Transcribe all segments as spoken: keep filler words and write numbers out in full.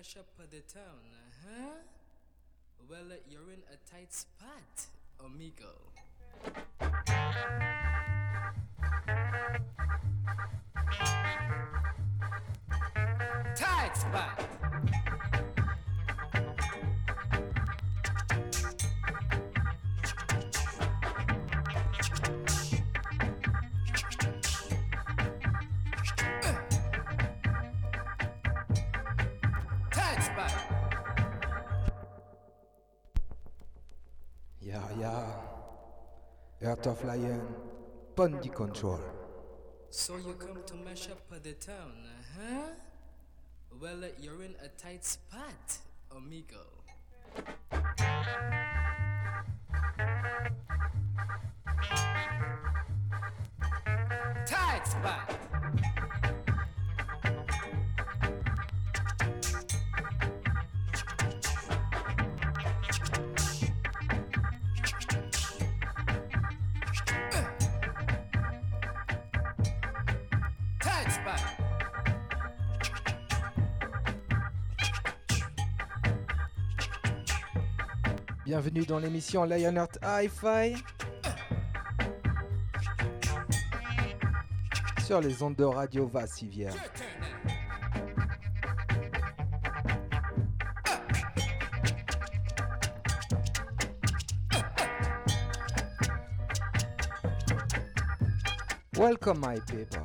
mash up the town, huh? Well, you're in a tight spot, amigo. Tight spot! Ja, ja. Earth of Lion, Pondy Control. So you come to mash up the town, huh? Well, you're in a tight spot, amigo. Tight spot! Bienvenue dans l'émission Lionheart Hi-Fi sur les ondes de Radio Vassivière. Welcome my people.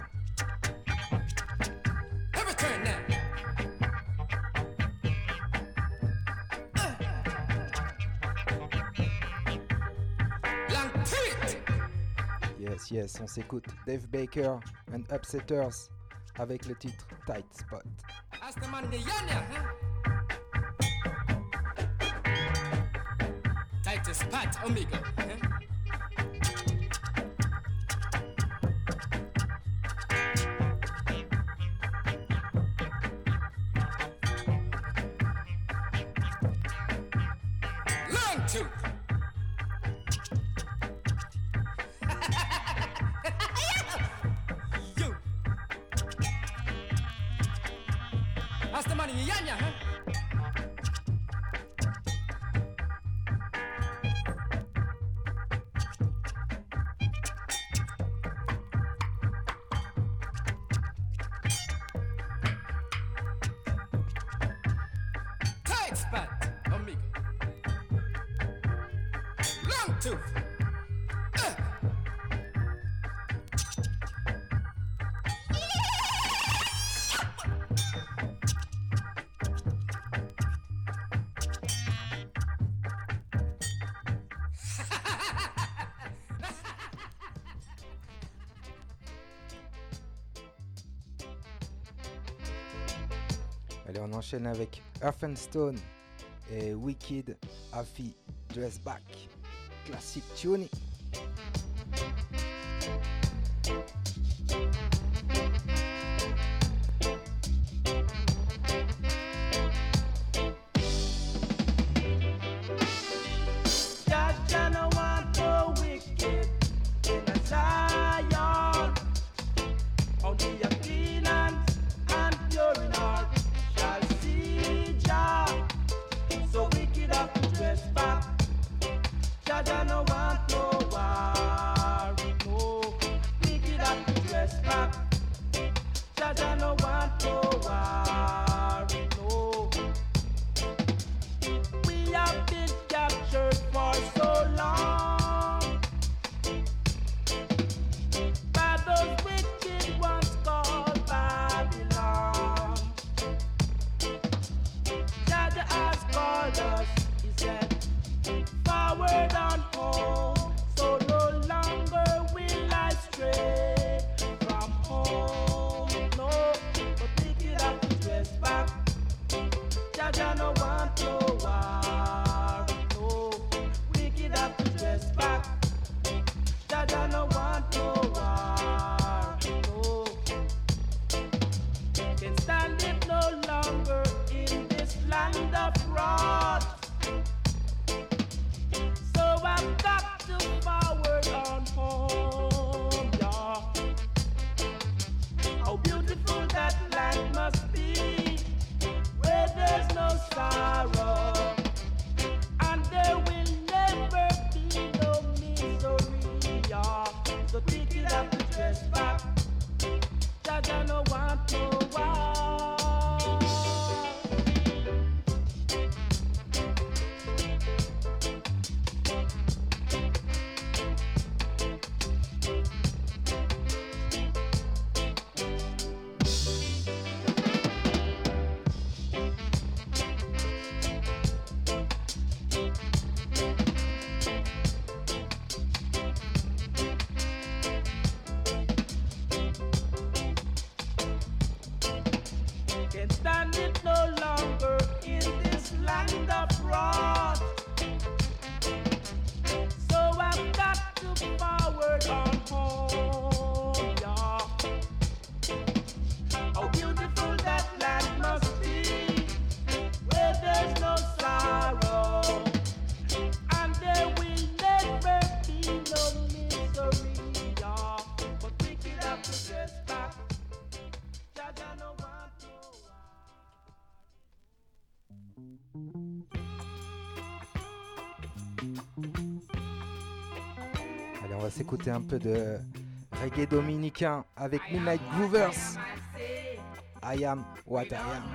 Yes, yes, on s'écoute Dave Baker and Upsetters avec le titre Tight Spot. Tight spot, amigo. Long tooth. How's the money in Yanya, huh? Tight spot, amigo. Long tooth. Allez, on enchaîne avec Earth and Stone et Wicked Happy Dress Back. Classic tuning. How beautiful that land must be, where there there's no sorrow, and there will never be no misery. Yeah. So take it up to dress back. Jaja no want no war. Can't stand it no longer in this land of fraud. So I've got to forward on home, yeah. How beautiful that land must be, where there's no sorrow, and there will never be no misery, yeah. But pick it up to dress back. Jaja no want no Allez, on va s'écouter un peu de reggae dominicain avec Midnight Groovers. I am what I am.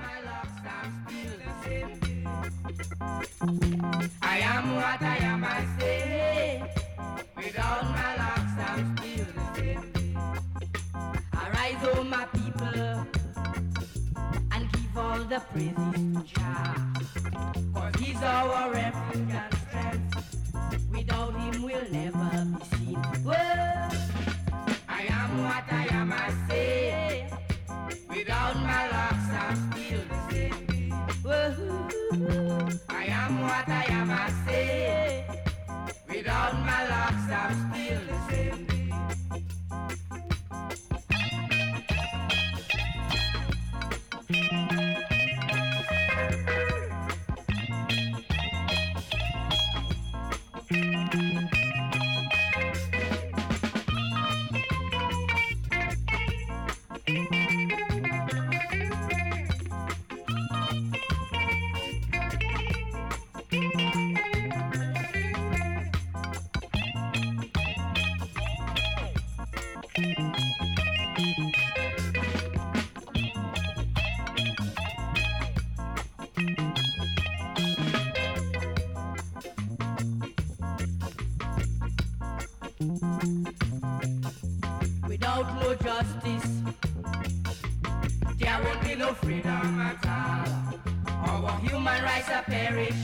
I am what I am, I say. Without my locks, I'm still the same. Arise, oh my people, and give all the praises to Jah. For he's our refuge and strength. Without him, we'll never be seen. Whoa. I am what I am, I say. Without my locks, I'm still the same. Whoa. I am what I am, I say. Without my locks, I'm still the same. Without no justice, there won't be no freedom at all. Our human rights are perish,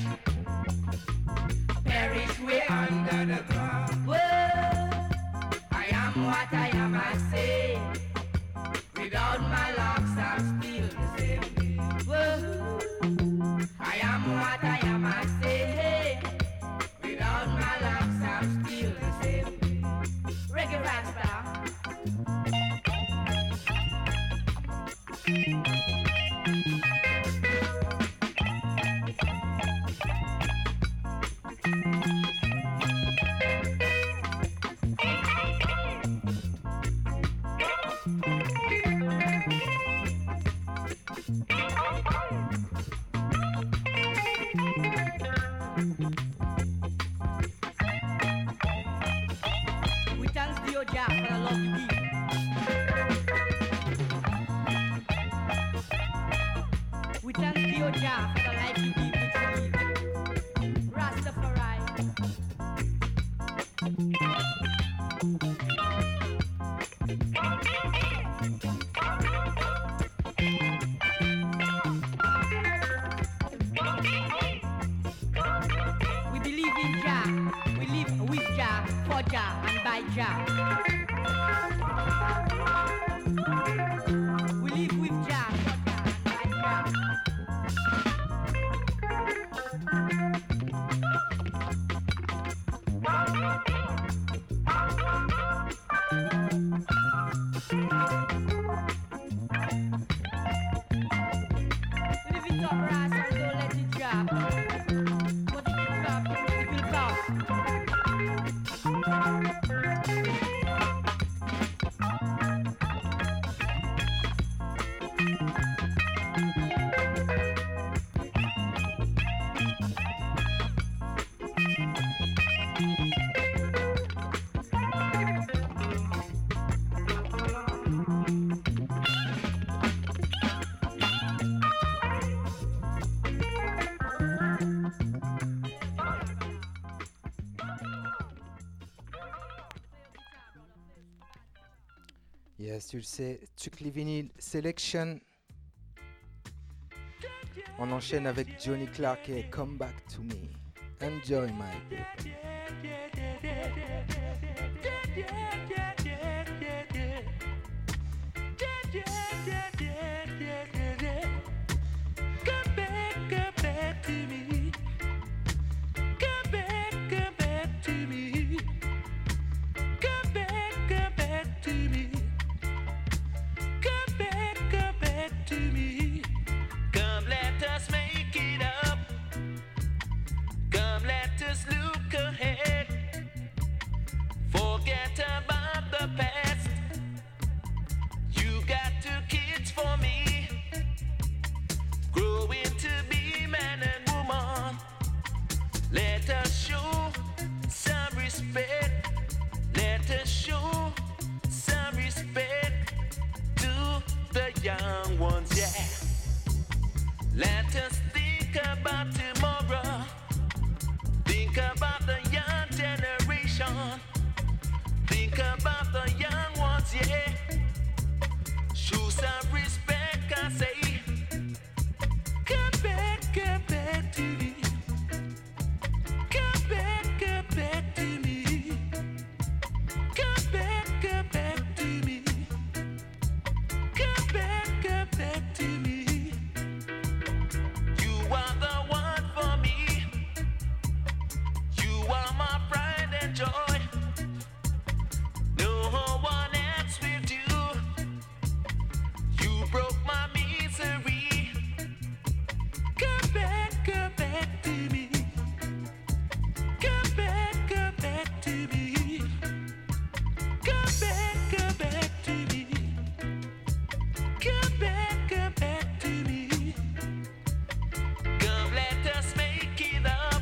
perish way under the ground. Whoa. I am what I am, I say. Without my locks, I'm still the same. Whoa. I am what I am, I say. Without my locks, I'm still the same. Reggae vibes, pal. We thanks the Oja for the love you give. We thank the Oja for the life you give, which you give. Rastafari. We believe in Jah. We live with Jah, for Jah, and by Jah. We live with Jah, for Jah, and by Jah. Live it up, Ras, and don't let it drop. But if it drop, it will bounce. Yes, tu le sais, Tukli Vinyl Selection. On enchaîne avec Johnny Clark et Come Back to Me. Enjoy my people. Come back, come back to me. Come back, come back to me. Come back, come back to me. Come back, come back to me. Come, let us make it up. Come, let us look ahead. Forget about the past. You got two kids for me. Growing to be man and woman. Let us show some respect. Let us show some respect to the young ones, yeah. Let us think about tomorrow. Think about the young generation. Think about the young ones, yeah. Show some respect, I say. Come back, come back to me. Come back, come back to me. Come back, come back to me. Come back, come back to me. You are the one for me. You are my pride and joy. No one else will do. You broke my misery. Come back, come back to me. Come back, come back to me. Come back, come back to me. Come back, come back to me. Come, let us make it up.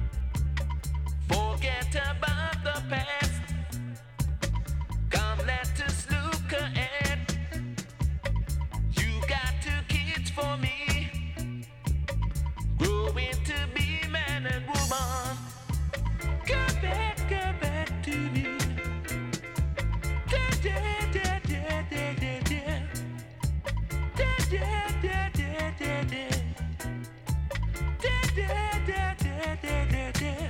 Forget about the past. Come, let us look ahead. You got two kids for me. Growing to be man and woman. Come back, come back to me. Da da da da da da da. Da da da da da da. Da da da da da da da.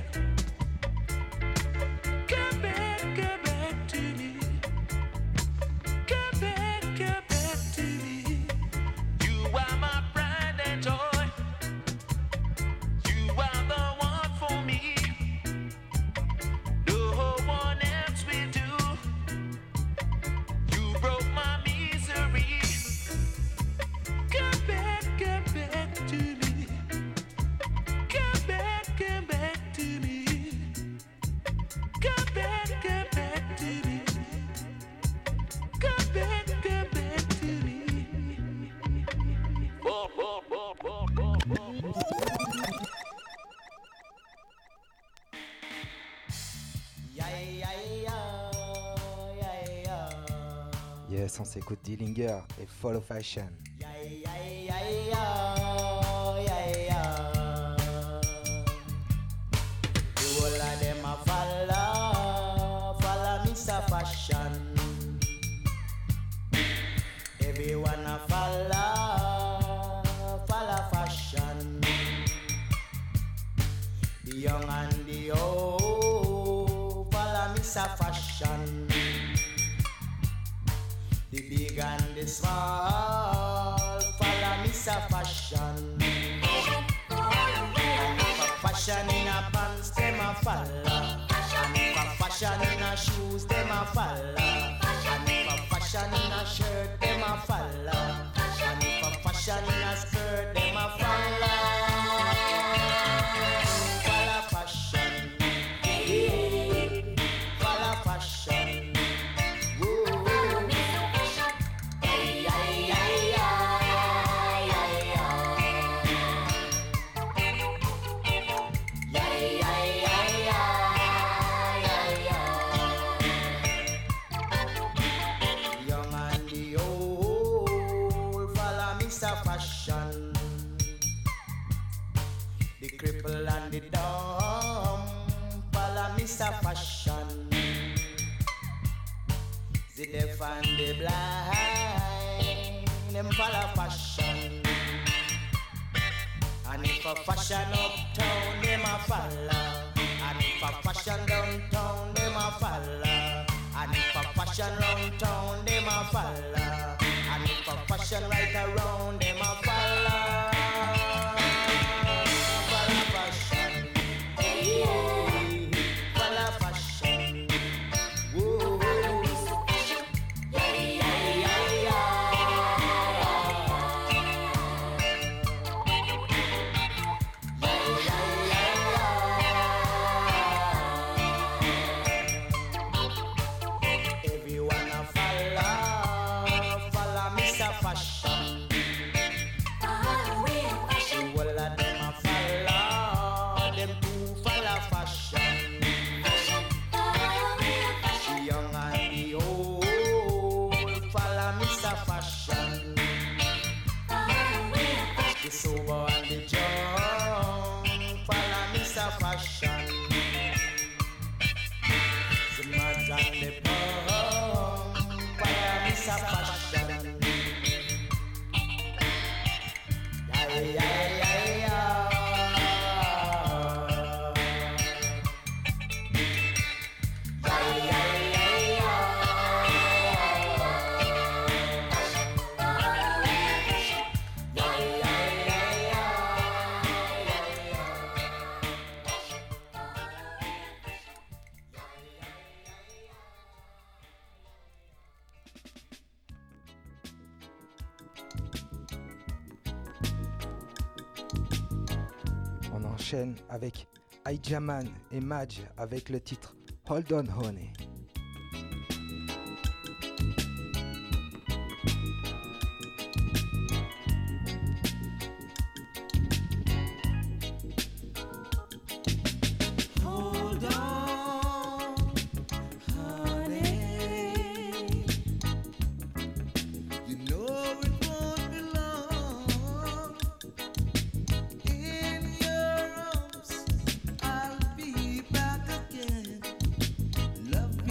Come back, come back to me. Come back, come back to me. You are my pride and joy. You are the one for me. No one else will do. You broke my misery. Come back, come back to me. Come back, come back to me. Come back, come back to me. Come back, come back to me. Bo, bo, bo, bo, bo, bo, bo. Yes, on s'écoute Dillinger et Follow Fashion. The whole of them a follow, follow Mister Fashion. Everyone a follow, follow fashion. The young and the old follow Mister Fashion. The big and the small follow Mister Fashion. And if a fashion in a pants, them a follow. And if a fashion in a shoes, them a follow. And if a fashion in a shirt, them a follow. And if a fashion in a skirt, them a follow. Follow fashion, yeah. Follow fashion. Whoa. Ay, ay, ay, ay, ay, ay. Ay, ay, ay, ay, ay. Young and the old follow Mister Fashion. The cripple and the dumb follow Mister Fashion. The deaf and the blind, them follow fashion. And if a fashion uptown, them a follow. And if a fashion downtown, them a follow. And if a fashion round town, them a follow. And if a fashion right around, them a follow. Follow fashion, hey, follow fashion. Whoa. Yeah, yeah, yeah, everyone a follow, follow Mister Fashion. All of them a follow, them too follow fashion. The young and the old follow Mister Fashion. The sober and the young follow Mister Fashion. The mad and the punk follow Mister Fashion. Yeah, yeah, yeah, yeah. Yeah, yeah, yeah, yeah. Yeah, yeah, yeah, On enchaîne avec Aijaman et Madge avec le titre Hold On Honey. Hold on, honey. You know it won't be long. In your arms, I'll be back again. Love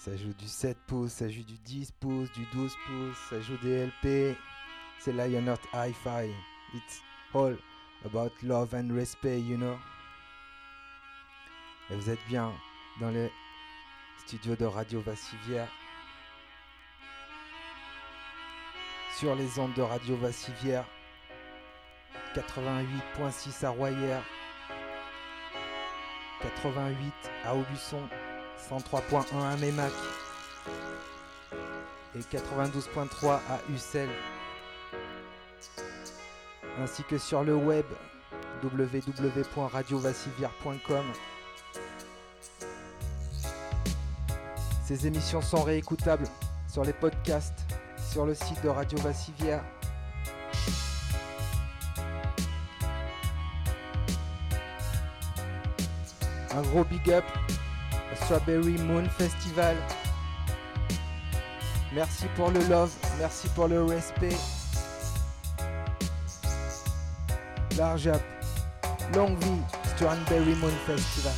Ça joue du sept pouces, ça joue du dix pouces, du douze pouces, ça joue des L P. C'est Lionheart Hi-Fi. It's all about love and respect, you know. Et vous êtes bien dans le studio de Radio Vassivière. Sur les ondes de Radio Vassivière. quatre-vingt-huit virgule six à Royères. quatre-vingt-huit à Aubusson. cent trois virgule un à Mémac. Et quatre-vingt-douze virgule trois à Ussel. Ainsi que sur le web w w w point radio vassivière point com. Ces émissions sont réécoutables sur les podcasts sur le site de Radio Vassivière. Un gros big up au Strawberry Moon Festival. Merci pour le love, merci pour le respect. Large up, longue vie, Strawberry Moon Festival.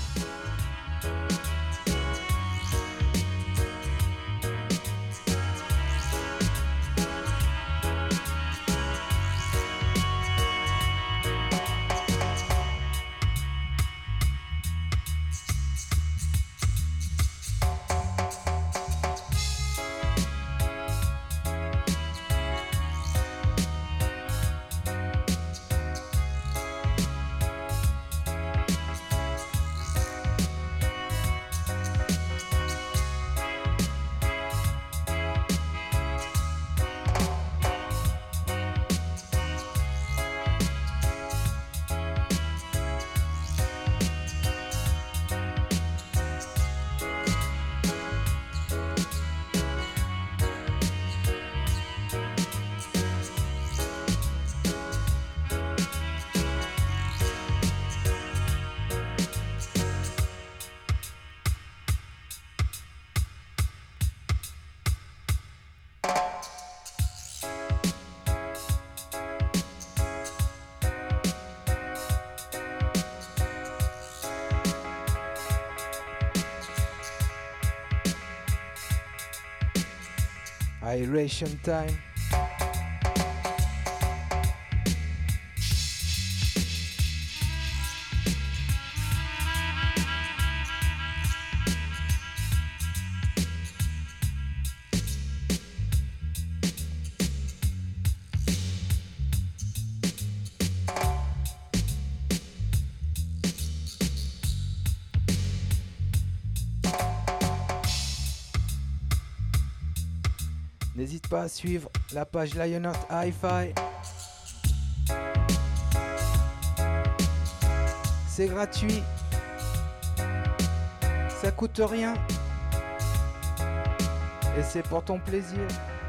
Aeration time. N'hésite pas à suivre la page Lionheart Hi-Fi. C'est gratuit. Ça coûte rien. Et c'est pour ton plaisir.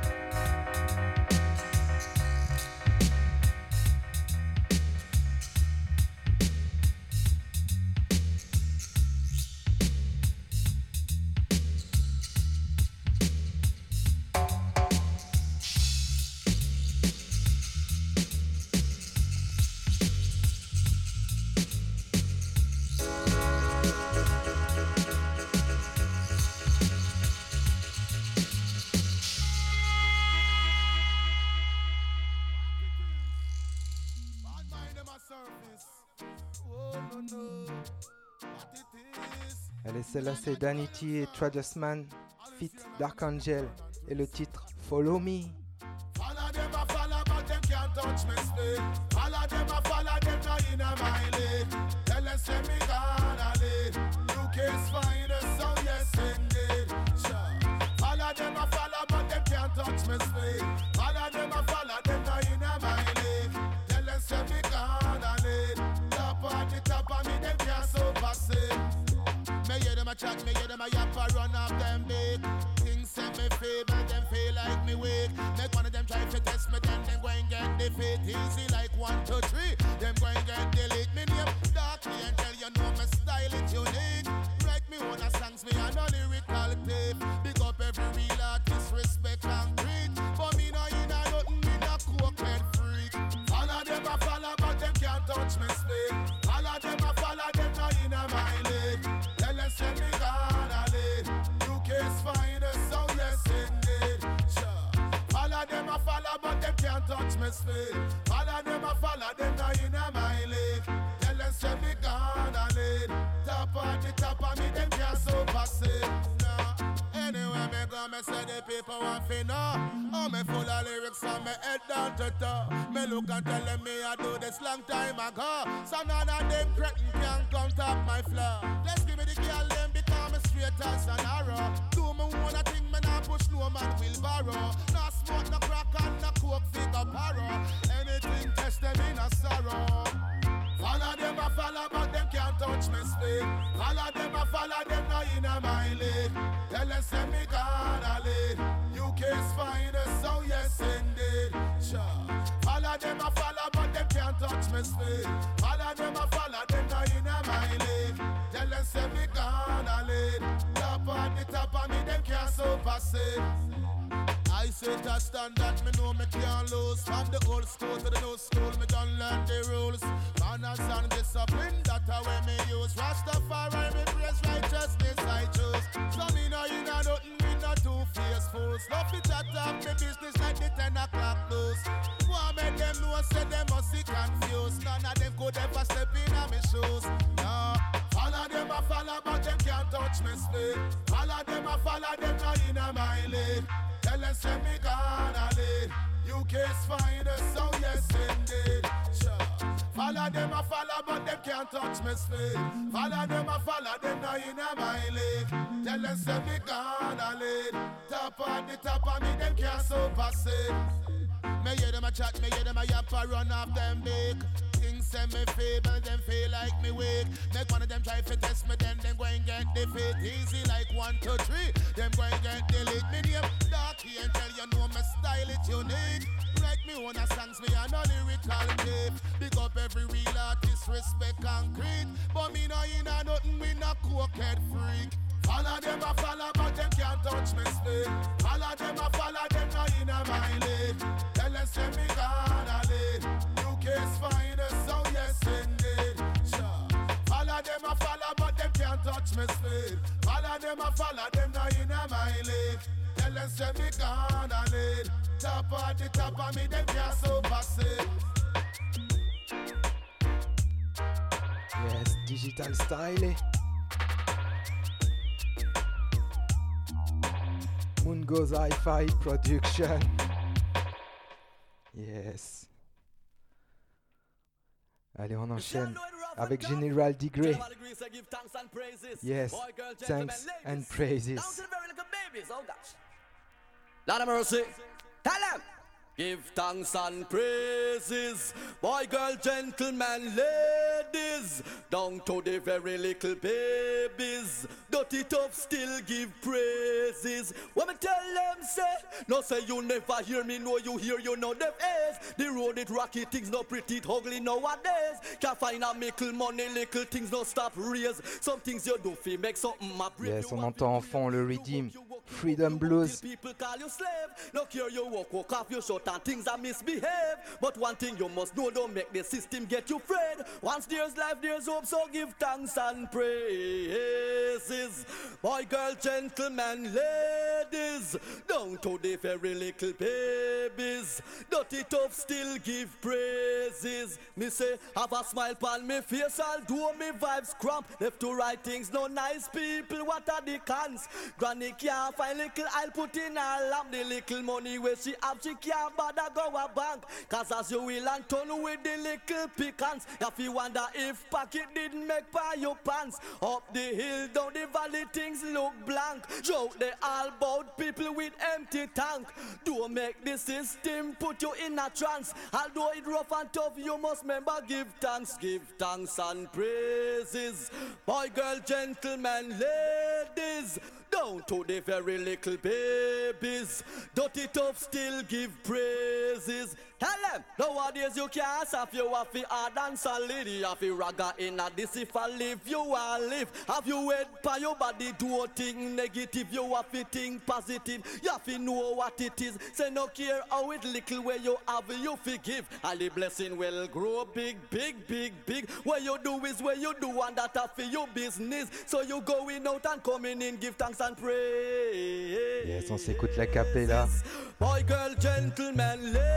Allez, celle-là c'est Danity et Tradesman, Fit Dark Angel et le titre Follow Me. Follow them, I follow, but them can't touch me still. Follow them, I follow, them not in a my league. Tell them say me gonna lead. U K's finest, so yes indeed. Sure. Follow them, I follow, but them can't touch me still. Follow them, I follow, them not in a my league. Tell them say me gonna lead. Top on the top of me, them can't supersede. Me hear them a chat, me hear them a yap a run off them big. Things say me favor, them feel like me weak. Make one of them try to test me, then them go and get defeat. Easy like one, two, three. Them go and get delete me name darkly and tell you know my style is unique. Write me one of songs, me and no lyrical tape. Big up every real artist, respect and greed. But me no in a nothing, me no cokehead freak. Follow them a follow, but them can't touch me stick. Follow them a follow, them no in a my league. Tell them say me gonna lead. U K's fine. can't touch me sleep. Follow them, I follow them, now in my league. Tell them, say me gonna lead. Top of the top of me, them can't supersede. No. Anyway, me go, me say the people want to know. Oh, me full of lyrics from me head down to toe. Me look and tell them me I do this long time ago. So none of them cretin can come top my flow. Let's give me the girl them because me straight as an arrow. Do me one thing, me not push no man will borrow. No smoke, no crack and no coke, figure paro. Anything test them in a sorrow. Follow them, I follow, but them can't touch me speed. Follow them, I follow them, now in a my league. Tell us, say me gonna lead. U K's finest, so yes indeed. Sure. Follow them, I follow, but them can't touch me speed. Follow them, I follow them, now in a my league. Tell us, say me gonna lead. Top on the top of me, them can't supersede. I say that standard, me know me can't lose. From the old school to the new school, me done learn the rules. Manners and discipline, that's how me use. Rastafari, me praise righteousness I choose. So me know you know nothing, me no two-faced fools. Love it chat up, me business like the ten o'clock news. Want make them know, say them must be confused. None of them could ever step in on me shoes. No. Follow them, I follow, but them can't touch me speed. Follow them, I follow them, now in a my league. Tell us, say me gonna lead. U K's finest, so yes indeed. Sure. Follow them, I follow, but them can't touch me speed. Follow them, I follow them, now in a my league. Tell us, say me gonna lead. Top on the top of me, them can't supersede. Me hear them a chat, me hear them a yap a run off them big. Things say me feeble, them feel like me weak. Make one of them try to test me, then them go and get defeat. Easy like one, two, three. Them go and get delete. Me name Darky and tell you know my style it unique. Write me one of songs, me a no lyrical tape. Big up every real artist, respect concrete. But me no in a nothing, me no cokehead freak. Follow them, I follow, but them can't touch me speed. Follow them, I follow them, now in a my league. Tell us, say me gonna lead. U K's finest, so yes indeed. Sure. Follow them, I follow, but them can't touch me speed. Follow them, I follow them, now in a my league. Tell us, say me gonna lead. Top of the top of me, them can't supersede. Yes, digital style. Mungo's Hi-Fi Production. Yes. Allez, on enchaîne avec General Degree. Yes, thanks and praises. Lord of mercy, tell them. Give thanks and praises, boy, girl, gentlemen, ladies, down to the very little babies. Dirty tough still give praises. When me tell them say, no say you never hear me, no you hear you know them is. The road it rocky, things no pretty, it ugly nowadays. Can't find a mickle money, little things no stop raise. Some things you do fi make something my break. Yes, on entend en fond le Redeem, Freedom Blues. People call you slave, no care you walk, walk off your short and things are misbehave. But one thing you must know, don't make the system get you afraid. Once there's life, there's hope, so give thanks and praises. Boy, girl, gentlemen, ladies, down to the very little babies. Dirty tough still give praises. Me say, have a smile on me face, I'll do me vibes cramp. Left to right things, no nice people, what are the cons? Granny can't find little, I'll put in a lamp. The little money where she have, she can't bother go a bank. Cause as you will and turn with the little pecans, if you wonder if pocket didn't make by your pants. Up the hill, down the valley, things look blank. Joke they all about people with empty tank. Don't make the system put you in a trance. Although it rough and tough, you must remember give thanks, give thanks and praises. Boy, girl, gentlemen, ladies, down to the very little babies. Dirty tough still give praises. Tell them, nowadays you can't have you have to hard and solid. You have to ragga in a this if I live, you will live. Have you head by your body, do a thing negative, you have to think positive. You have to know what it is. Say no care how it little where you have, you forgive. And the blessing will grow big, big, big, big. What you do is where you do, and that for your business. So you going out and coming in, give thanks and praise. Yes, on s'écoute la capella. Boy, girl, gentlemen, Est-ce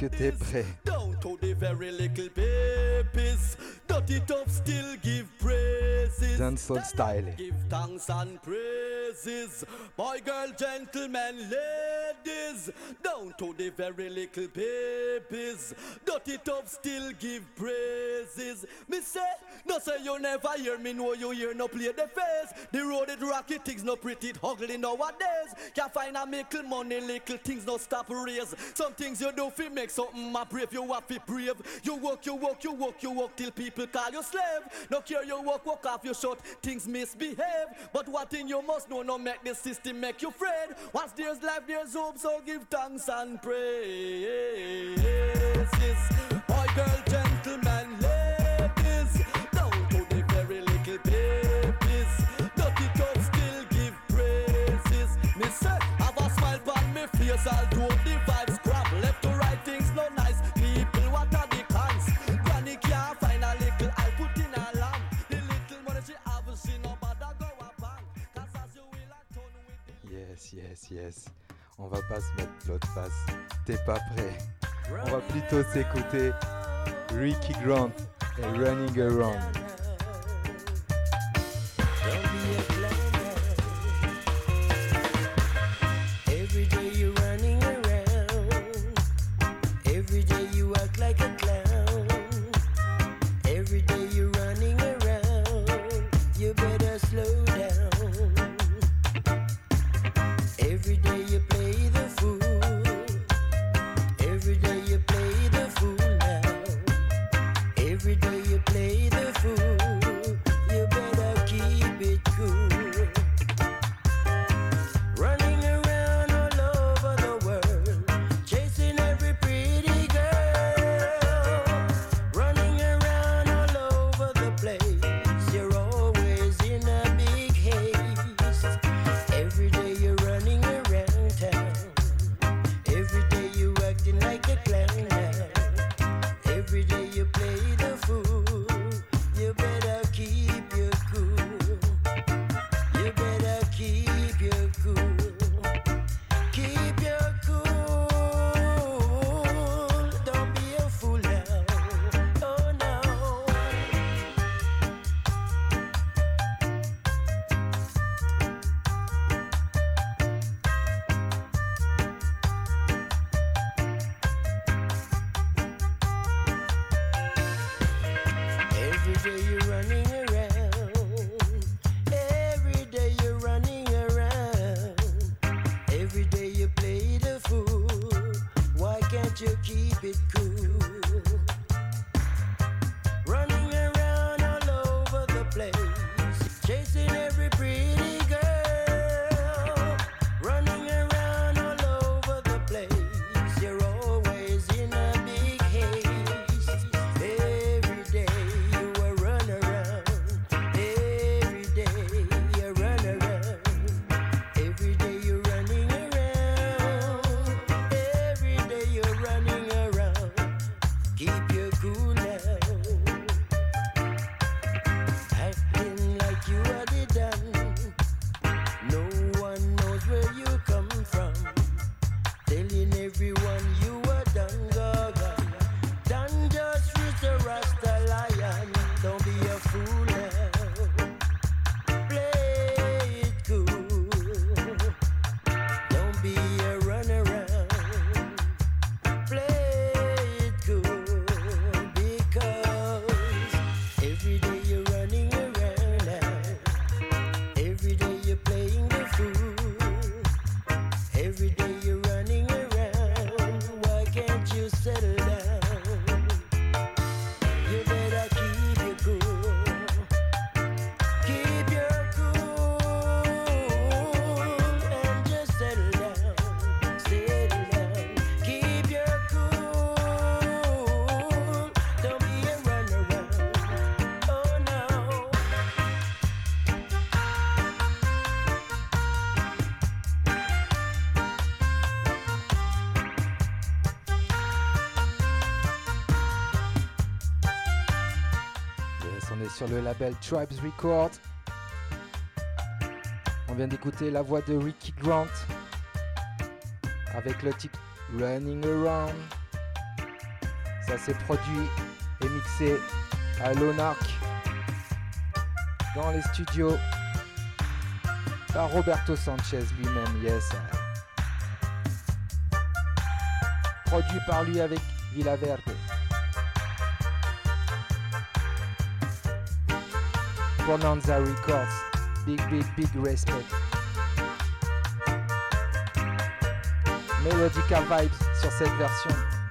que t'es prêt? Down to the very little babies. Dirty tough still give praises. Dancehall style. Give thanks and praises. Boy, girl, gentlemen, ladies. Down to the very little babies. Dirty tough still give praises. Me say, no say you never hear me, know you hear no play the face. The road it rocky things no pretty it ugly nowadays. Can't find a mickle money, little things no stop raise. Some things you do fi make something my brave, you have fi brave. You work, you work, you work, you work till people call you slave. No care you work, walk off your short, things misbehave. But one thing you must know, no make the system make you afraid. Once there's life, there's hope, so give thanks and praises. Boy, girl, gentlemen, ladies, down to the very little babies. Dirty tough still give praises. Me say, have a smile on me face, I'll do the vibes crap. Left to right things no nice. People, what are the cons? Granny can't find a little, I put in a lamp. The little money she haven't seen, no bother go a bank. Cause as you will I turn with the Yes, yes, yes. On va pas se mettre l'autre face. T'es pas prêt. On va plutôt s'écouter Ricky Grant et Running Around. Every day you're running around. Every day you act like a clown. Every day you're running around. You better slow down. Every day you play the fool. Every day you play the fool now. Every day you play the fool. You better keep it cool. Running around all over the world, chasing every pretty girl. Running around all over the place, you're always in a big haste. Every day you're running around town. Every day you acting like a clown now. Every day you play the fool. You better keep your cool. You better keep your cool. Keep your cool. Don't be a fool now. Oh no. Every day you're running around. Every day you're running around. Every day you play the fool. Why can't you keep it cool? Running around all over the place, chasing every pretty girl. Running around all over the place, you're always in a big haste. Every day you a run around. Every day you run around. Every day you're running around. Every day you're running around. Keep your cool now. Acting like you are the done. No one knows where you come from. Telling everyone you are done, gaga. Done just reach a Rasta lion. Don't be a fool now. Play it cool. Don't be a runaround. Play it cool. Because every day you're running around now. Every day you're playing the fool. Every day you're running around. Why can't you settle down? You better keep your cool. Keep your cool and just settle down. Settle down. Keep your cool. Don't be a runaround. Oh no. Yes, on est sur le label Tribes Records. On vient d'écouter la voix de Ricky Grant avec le titre Running Around. Ça s'est produit et mixé à Lonark dans les studios par Roberto Sanchez lui-même, yes. Produit par lui avec Villaverde. Bonanza Records, big big big respect. Melodica vibes sur cette version.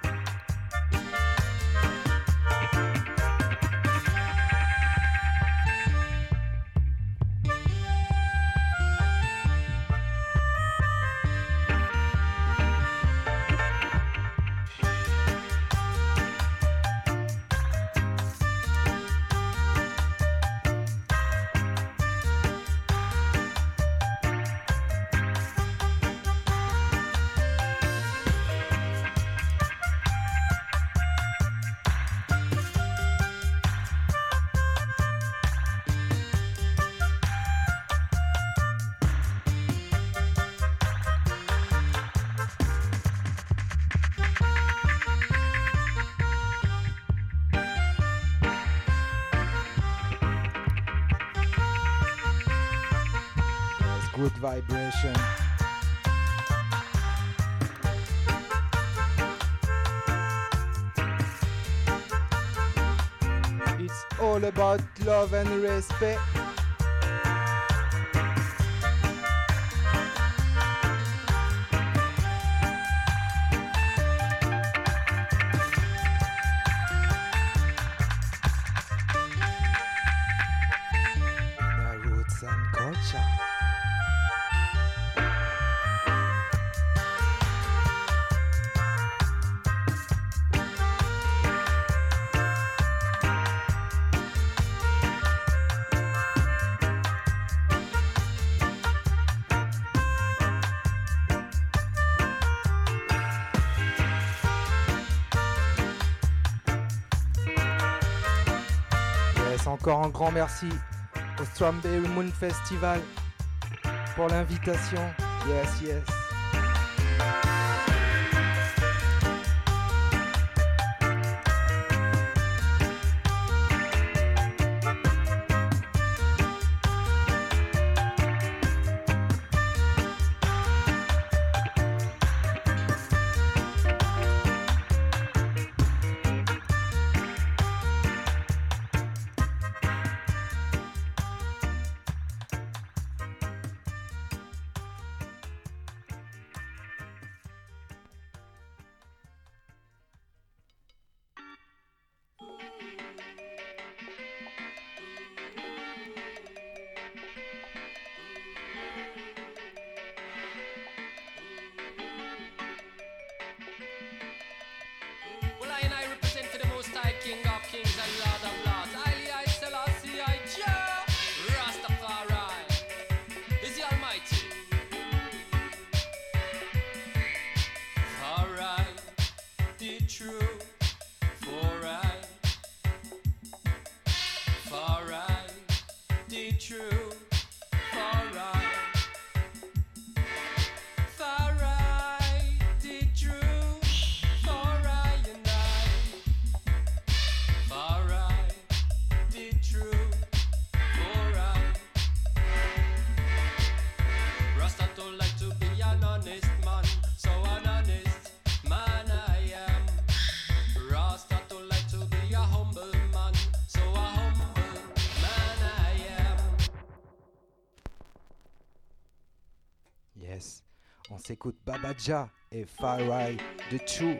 Good vibration. It's all about love and respect. Inner roots and culture. Encore un grand merci au Strawberry Moon Festival pour l'invitation. Yes, yes. On s'écoute Babaja et Farai de True.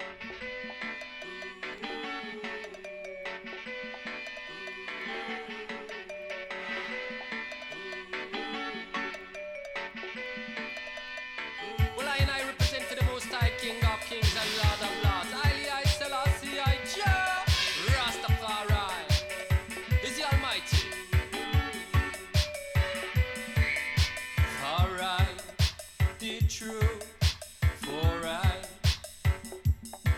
Well, I and I represent to the Most High King of Kings and Lord of Lords. I, I, Selassie, I, Jah, Rastafari is the Almighty. Farai, the true. For I,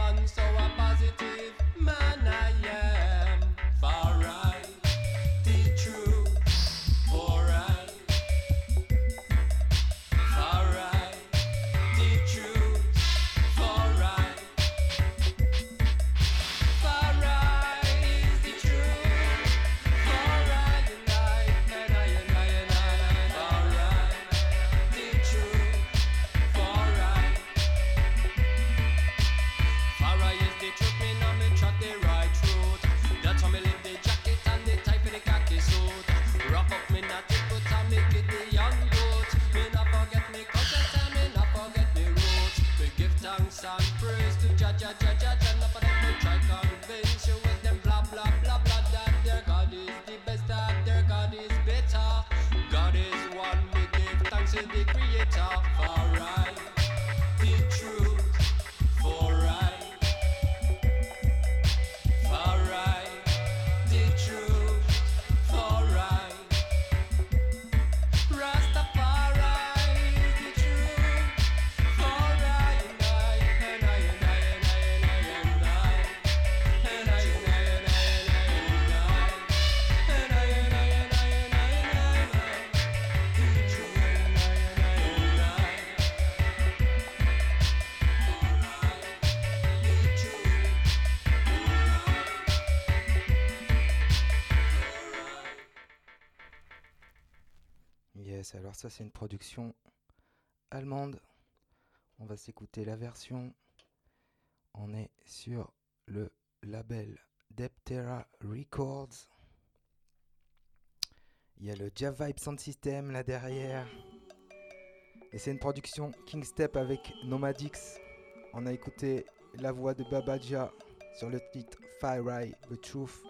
one, so a positive man I am. Far right, the truth, for right. Far right, the truth, for right. Far right is the truth, for right and I, and I, and I, and I. Far right, the truth, for right. Far right is the truth, me now me track the right route. That's how me live the jacket and the type of the khaki suit. Wrap up me not it, but I make it the young goat. Me not forget me conscience and me not forget me roots. We give thanks and praise to Jah Jah Jah Jah Jah. Enough of them will try convince you with them blah blah blah blah that their God is the best, that their God is better. God is one, we give thanks to the Creator. For right, the truth, for right. For right, the truth, for right. Rastafari is the truth, for right and I, and I, and I, and I, and I, and I, and I, and I, and I, and I, and I, and I, and I, and I, and I, and I, the truth, and I, and I, and I, the truth. Yes, alors ça c'est une production allemande. On va s'écouter la version. On est sur le label Deptera Records. Il y a le Jah Vibe Sound System là derrière. Et c'est une production King Step avec Nomadix. On a écouté la voix de Baba Jah sur le titre Fire Eye, The Truth.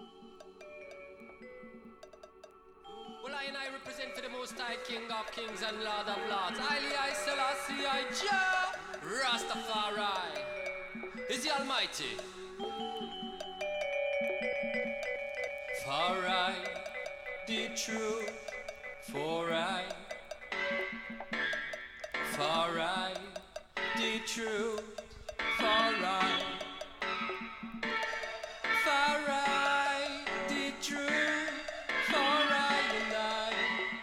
Well, I and I represent for the Most High King of Kings and Lord of Lords. Haile I Selassie I Jah Rastafari is the Almighty. For I, the truth, for I, for I, the truth, for I, for I, the truth, for I and I,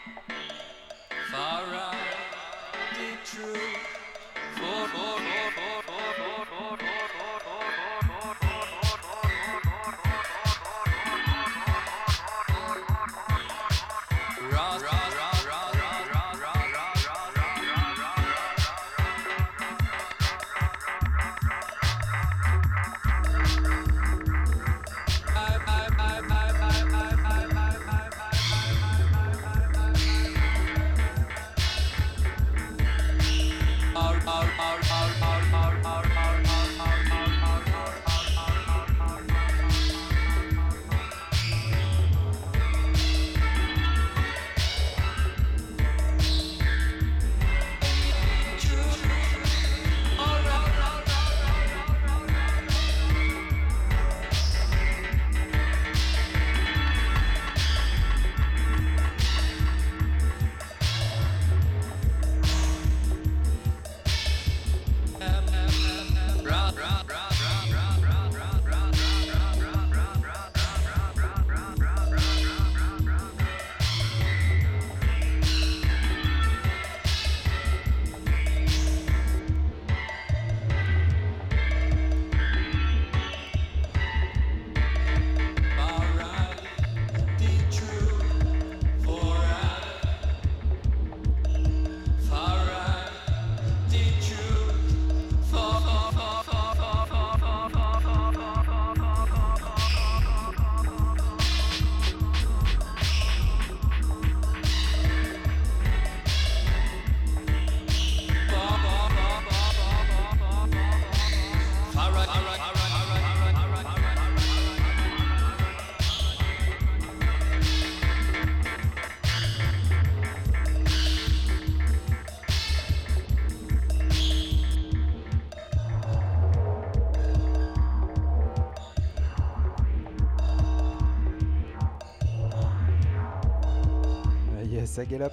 for I, the truth, for, for, for, for, for, for, for, for. Ça galope.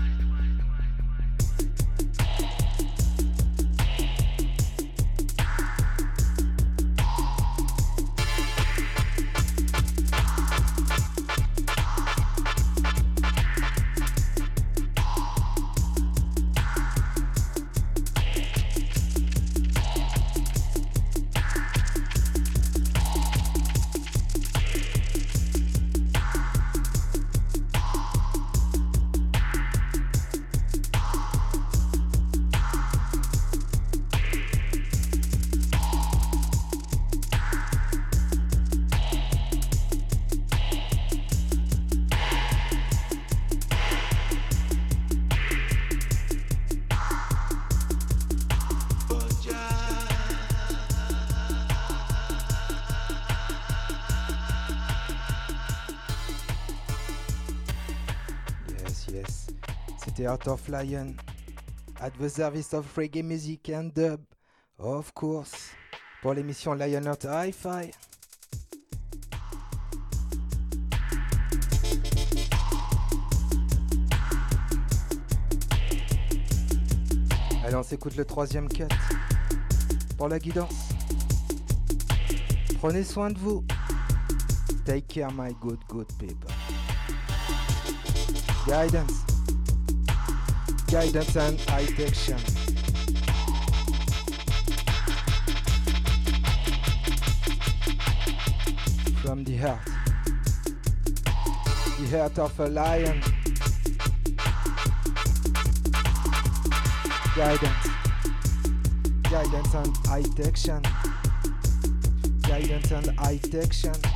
yes, yes. C'était Art of Lion. At the service of reggae music and dub. Of course. Pour l'émission Lionheart Hi-Fi. Allez, on s'écoute le troisième cut. Pour la guidance. Prenez soin de vous. Take care, my good, good people. Guidance. Guidance and high action. From the heart. The heart of a lion. Guidance. Guidance and high action. Guidance and high action.